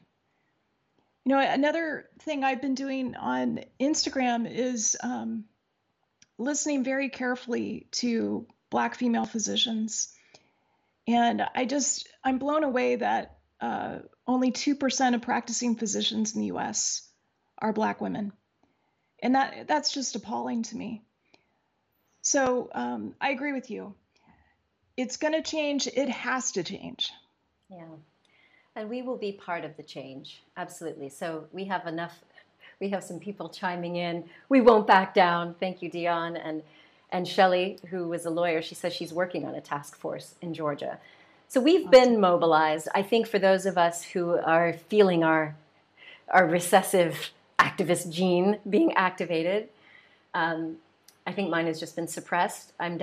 Another thing I've been doing on Instagram is listening very carefully to Black female physicians. And I'm blown away that only 2% of practicing physicians in the US are Black women. And that's just appalling to me. So I agree with you. It's going to change. It has to change. Yeah. And we will be part of the change. Absolutely. So we have some people chiming in. We won't back down. Thank you, Dion. And Shelley, who was a lawyer, she says she's working on a task force in Georgia. So we've been mobilized. I think for those of us who are feeling our recessive activist gene being activated, I think mine has just been suppressed. I'm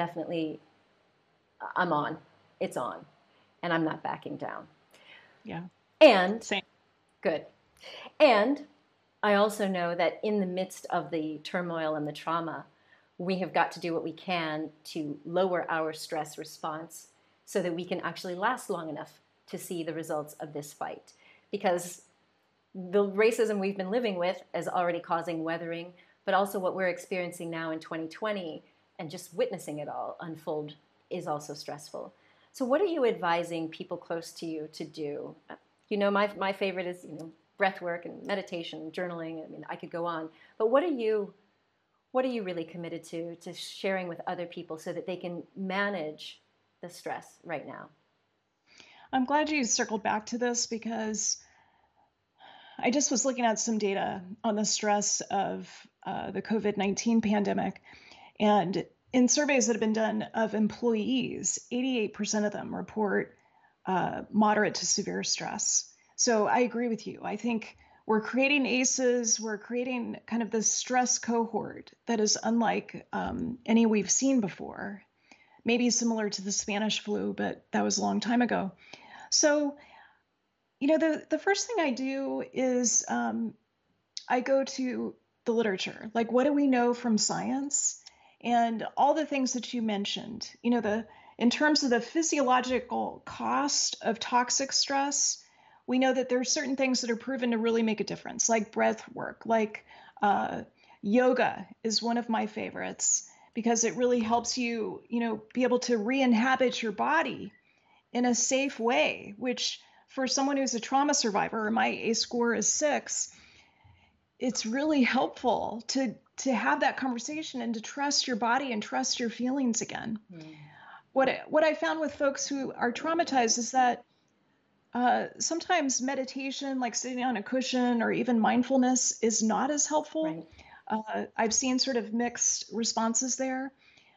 on. It's on. And I'm not backing down. Yeah. And same. Good. And I also know that in the midst of the turmoil and the trauma, we have got to do what we can to lower our stress response so that we can actually last long enough to see the results of this fight. Because the racism we've been living with is already causing weathering, but also what we're experiencing now in 2020 and just witnessing it all unfold is also stressful. So what are you advising people close to you to do? My favorite is, breath work and meditation, journaling. I mean, I could go on. But what are you really committed to sharing with other people so that they can manage the stress right now? I'm glad you circled back to this, because I just was looking at some data on the stress of the COVID-19 pandemic. And in surveys that have been done of employees, 88% of them report moderate to severe stress. So I agree with you. I think we're creating ACEs, we're creating kind of this stress cohort that is unlike any we've seen before. Maybe similar to the Spanish flu, but that was a long time ago. So, the first thing I do is I go to the literature. Like, what do we know from science? And all the things that you mentioned, in terms of the physiological cost of toxic stress, we know that there are certain things that are proven to really make a difference, like breath work, like yoga is one of my favorites, because it really helps you, be able to re-inhabit your body in a safe way, which for someone who's a trauma survivor, my ACE score is 6, it's really helpful to have that conversation and to trust your body and trust your feelings again. What I found with folks who are traumatized is that sometimes meditation, like sitting on a cushion or even mindfulness, is not as helpful. Right. I've seen sort of mixed responses there.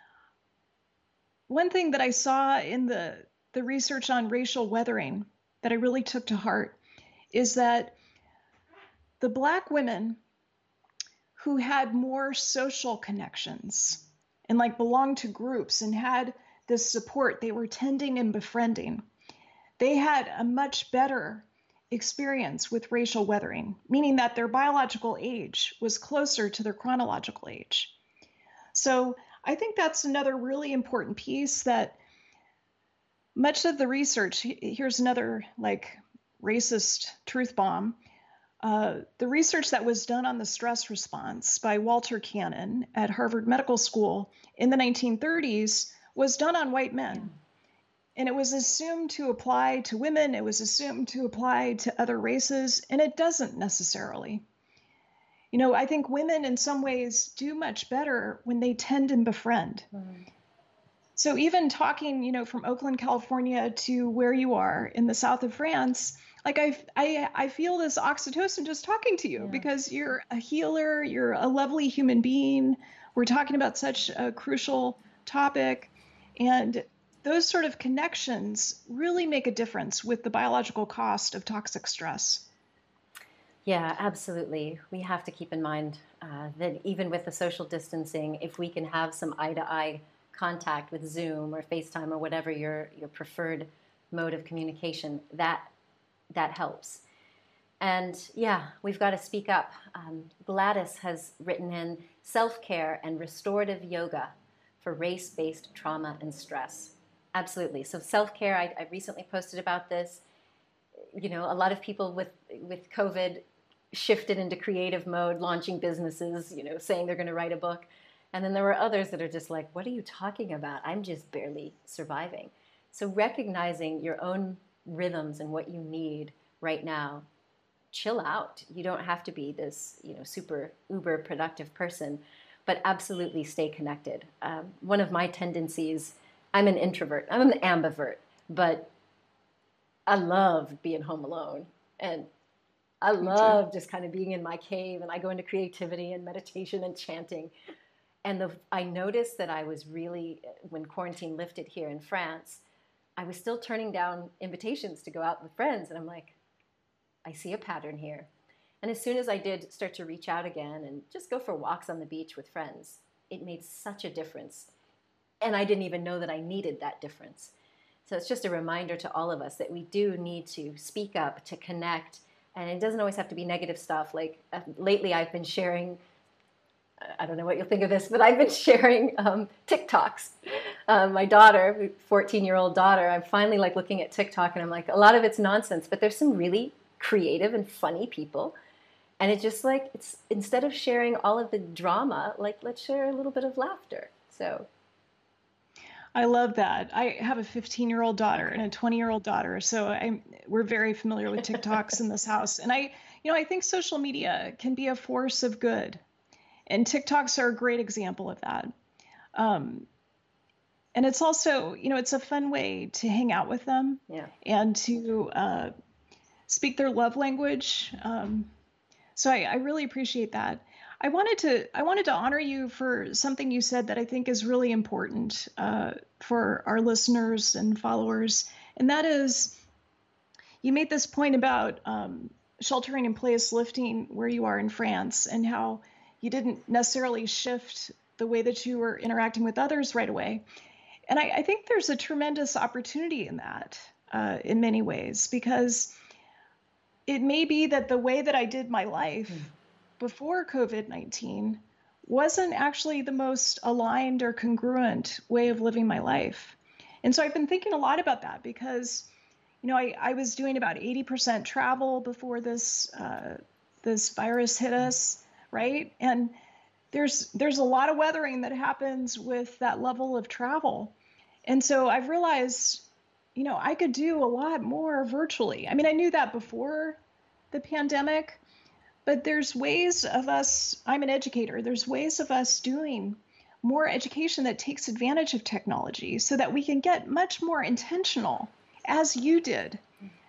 One thing that I saw in the research on racial weathering that I really took to heart is that the Black women who had more social connections and like belonged to groups and had this support they were tending and befriending, they had a much better experience with racial weathering, meaning that their biological age was closer to their chronological age. So I think that's another really important piece that much of the research, here's another like racist truth bomb. The research that was done on the stress response by Walter Cannon at Harvard Medical School in the 1930s was done on white men. And it was assumed to apply to women, it was assumed to apply to other races, and it doesn't necessarily. You know, I think women in some ways do much better when they tend and befriend. Mm-hmm. So even talking, you know, from Oakland, California to where you are in the south of France, like I feel this oxytocin just talking to you because you're a healer, you're a lovely human being. We're talking about such a crucial topic, and those sort of connections really make a difference with the biological cost of toxic stress. Yeah, absolutely. We have to keep in mind that even with the social distancing, if we can have some eye-to-eye contact with Zoom or FaceTime or whatever your preferred mode of communication, that helps. And yeah, we've got to speak up. Gladys has written in self-care and restorative yoga for race-based trauma and stress. Absolutely. So self-care, I recently posted about this. You know, a lot of people with COVID shifted into creative mode, launching businesses, you know, saying they're going to write a book. And then there were others that are just like, what are you talking about? I'm just barely surviving. So recognizing your own rhythms and what you need right now, chill out. You don't have to be this, you know, super uber productive person, but absolutely stay connected. One of my tendencies, I'm an introvert. I'm an ambivert, but I love being home alone. And I love just kind of being in my cave, and I go into creativity and meditation and chanting. And I noticed that I was really, when quarantine lifted here in France, I was still turning down invitations to go out with friends. And I'm like, I see a pattern here. And as soon as I did start to reach out again and just go for walks on the beach with friends, it made such a difference. And I didn't even know that I needed that difference. So it's just a reminder to all of us that we do need to speak up, to connect. And it doesn't always have to be negative stuff. Like lately I've been sharing, I don't know what you'll think of this, but I've been sharing TikToks. My daughter, 14-year-old daughter, I'm finally like looking at TikTok and I'm like, a lot of it's nonsense, but there's some really creative and funny people. And it's just like, it's instead of sharing all of the drama, like let's share a little bit of laughter. So I love that. I have a 15-year-old daughter and a 20-year-old daughter, so we're very familiar with TikToks in this house. And I think social media can be a force of good, and TikToks are a great example of that. And it's also, you know, it's a fun way to hang out with them and to speak their love language. So I really appreciate that. I wanted to honor you for something you said that I think is really important for our listeners and followers, and that is you made this point about sheltering in place, lifting where you are in France, and how you didn't necessarily shift the way that you were interacting with others right away. And I think there's a tremendous opportunity in that in many ways, because it may be that the way that I did my life before COVID-19 wasn't actually the most aligned or congruent way of living my life. And so I've been thinking a lot about that because, you know, I was doing about 80% travel before this virus hit us, right? And there's a lot of weathering that happens with that level of travel. And so I've realized, you know, I could do a lot more virtually. I mean, I knew that before the pandemic, but there's ways of us, I'm an educator, there's ways of us doing more education that takes advantage of technology so that we can get much more intentional, as you did,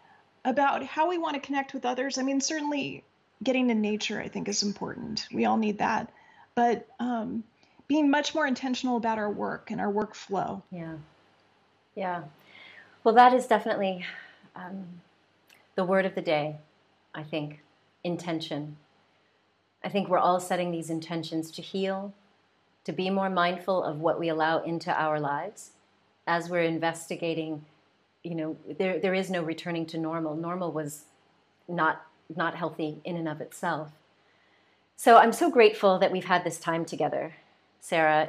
about how we want to connect with others. I mean, certainly getting in nature, I think, is important. We all need that. But being much more intentional about our work and our workflow. Yeah. Yeah. Well, that is definitely the word of the day, I think. Intention. I think we're all setting these intentions to heal, to be more mindful of what we allow into our lives as we're investigating. There is no returning to normal. Normal was not healthy in and of itself. So I'm so grateful that we've had this time together, Sarah.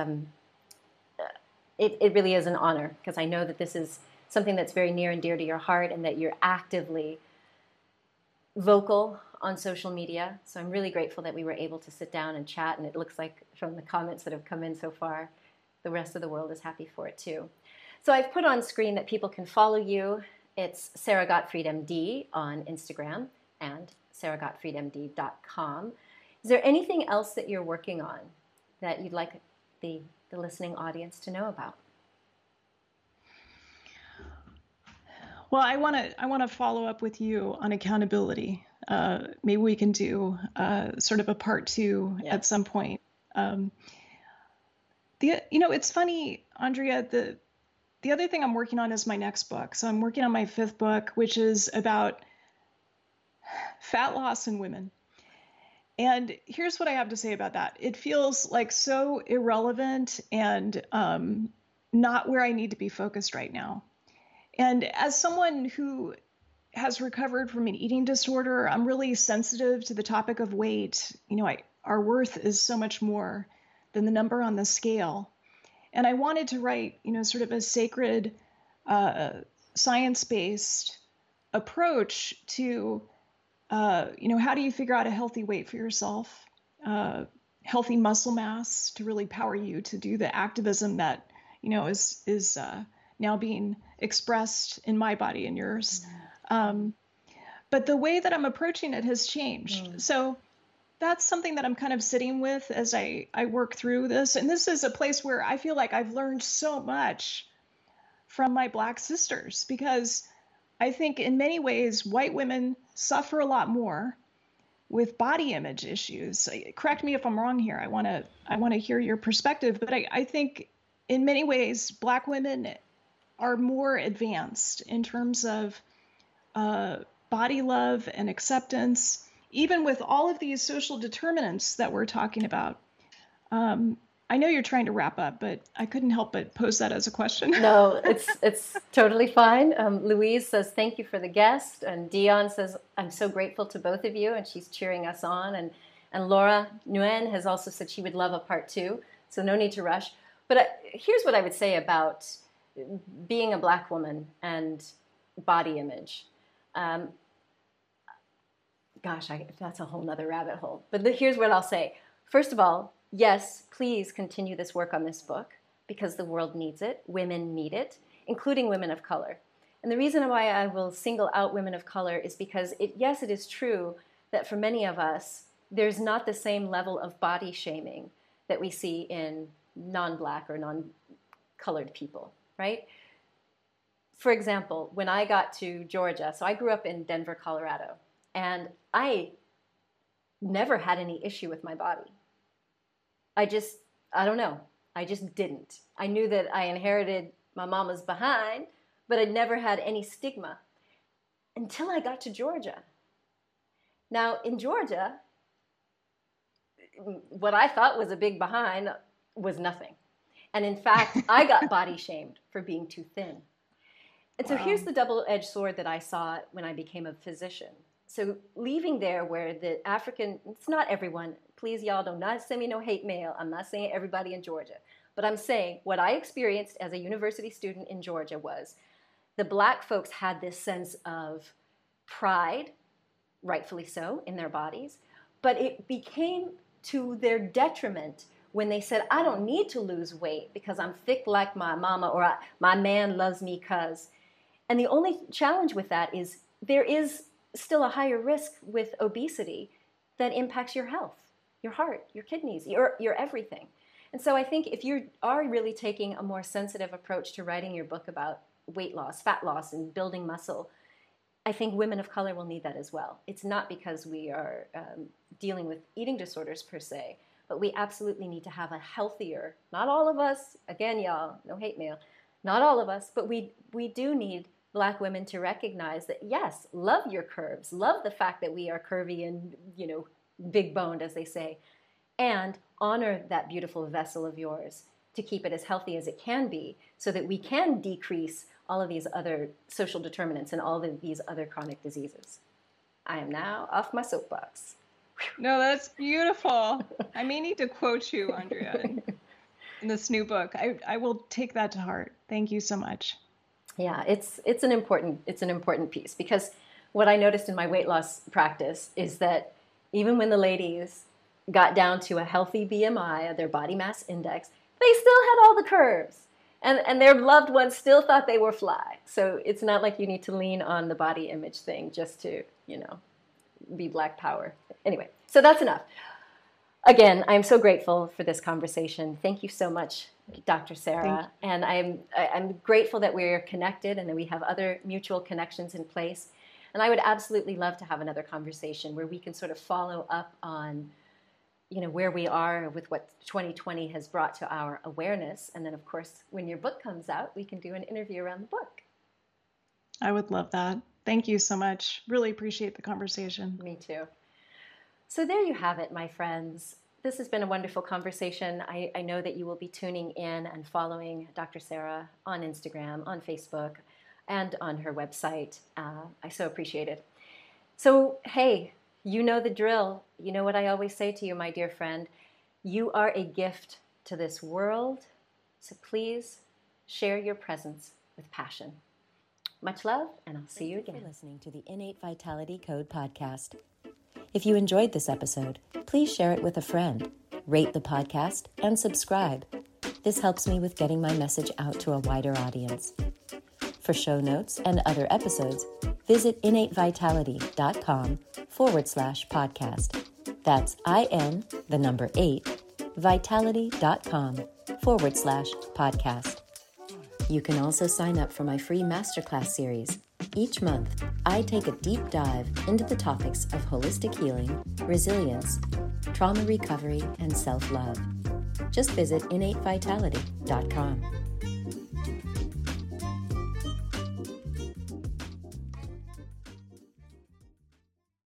It really is an honor, because I know that this is something that's very near and dear to your heart, and that you're actively vocal on social media. So I'm really grateful that we were able to sit down and chat, and it looks like from the comments that have come in so far, the rest of the world is happy for it too. So I've put on screen that people can follow you. It's Sarah Gottfried MD on Instagram and sarahgottfriedmd.com. Is there anything else that you're working on that you'd like the listening audience to know about? Well, I want to follow up with you on accountability. Maybe we can do sort of a part two at some point. It's funny, Andrea. The other thing I'm working on is my next book. So I'm working on my 5th book, which is about fat loss in women. And here's what I have to say about that. It feels like so irrelevant and not where I need to be focused right now. And as someone who has recovered from an eating disorder, I'm really sensitive to the topic of weight. Our worth is so much more than the number on the scale. And I wanted to write, sort of a sacred, science-based approach to, how do you figure out a healthy weight for yourself, healthy muscle mass to really power you to do the activism that, is now being expressed in my body and yours. But the way that I'm approaching it has changed. So that's something that I'm kind of sitting with as I work through this. And this is a place where I feel like I've learned so much from my Black sisters, because I think in many ways, white women suffer a lot more with body image issues. Correct me if I'm wrong here. I want to hear your perspective, but I think in many ways, Black women are more advanced in terms of body love and acceptance, even with all of these social determinants that we're talking about. I know you're trying to wrap up, but I couldn't help but pose that as a question. No, it's totally fine. Louise says, thank you for the guest. And Dion says, I'm so grateful to both of you. And she's cheering us on. And Laura Nguyen has also said she would love a part 2. So no need to rush. But here's what I would say about being a Black woman and body image. That's a whole nother rabbit hole. But here's what I'll say. First of all, yes, please continue this work on this book, because the world needs it. Women need it, including women of color. And the reason why I will single out women of color is because, it is true that for many of us, there's not the same level of body shaming that we see in non-Black or non-colored people, right? For example, when I got to Georgia, so I grew up in Denver, Colorado, and I never had any issue with my body. I don't know. I just didn't. I knew that I inherited my mama's behind, but I never had any stigma until I got to Georgia. Now, in Georgia, what I thought was a big behind was nothing. And in fact, I got body shamed for being too thin. And so here's the double-edged sword that I saw when I became a physician. So leaving there where the African, it's not everyone, please y'all do not send me no hate mail. I'm not saying everybody in Georgia, but I'm saying what I experienced as a university student in Georgia was the Black folks had this sense of pride, rightfully so, in their bodies, but it became to their detriment when they said, I don't need to lose weight because I'm thick like my mama, or my man loves me cuz. And the only challenge with that is there is still a higher risk with obesity that impacts your health, your heart, your kidneys, your everything. And so I think if you are really taking a more sensitive approach to writing your book about weight loss, fat loss, and building muscle, I think women of color will need that as well. It's not because we are dealing with eating disorders per se, but we absolutely need to have a healthier, not all of us, again, y'all, no hate mail, not all of us, but we do need Black women to recognize that, yes, love your curves, love the fact that we are curvy and, big boned, as they say, and honor that beautiful vessel of yours to keep it as healthy as it can be so that we can decrease all of these other social determinants and all of these other chronic diseases. I am now off my soapbox. No, that's beautiful. I may need to quote you, Andrea, in this new book. I will take that to heart. Thank you so much. Yeah, it's an important piece, because what I noticed in my weight loss practice is that even when the ladies got down to a healthy BMI, their body mass index, they still had all the curves. And their loved ones still thought they were fly. So it's not like you need to lean on the body image thing just to, be Black power. Anyway, so that's enough. Again, I'm so grateful for this conversation. Thank you so much, Dr. Sarah. And I'm grateful that we're connected and that we have other mutual connections in place. And I would absolutely love to have another conversation where we can sort of follow up on where we are with what 2020 has brought to our awareness. And then, of course, when your book comes out, we can do an interview around the book. I would love that. Thank you so much. Really appreciate the conversation. Me too. So there you have it, my friends. This has been a wonderful conversation. I know that you will be tuning in and following Dr. Sarah on Instagram, on Facebook, and on her website. I so appreciate it. So, hey, you know the drill. You know what I always say to you, my dear friend. You are a gift to this world, so please share your presence with passion. Much love, and I'll see you again. Thank you for listening to the Innate Vitality Code podcast. If you enjoyed this episode, please share it with a friend, rate the podcast, and subscribe. This helps me with getting my message out to a wider audience. For show notes and other episodes, visit innatevitality.com/podcast. That's IN8, vitality.com/podcast. You can also sign up for my free masterclass series. Each month, I take a deep dive into the topics of holistic healing, resilience, trauma recovery, and self-love. Just visit innatevitality.com.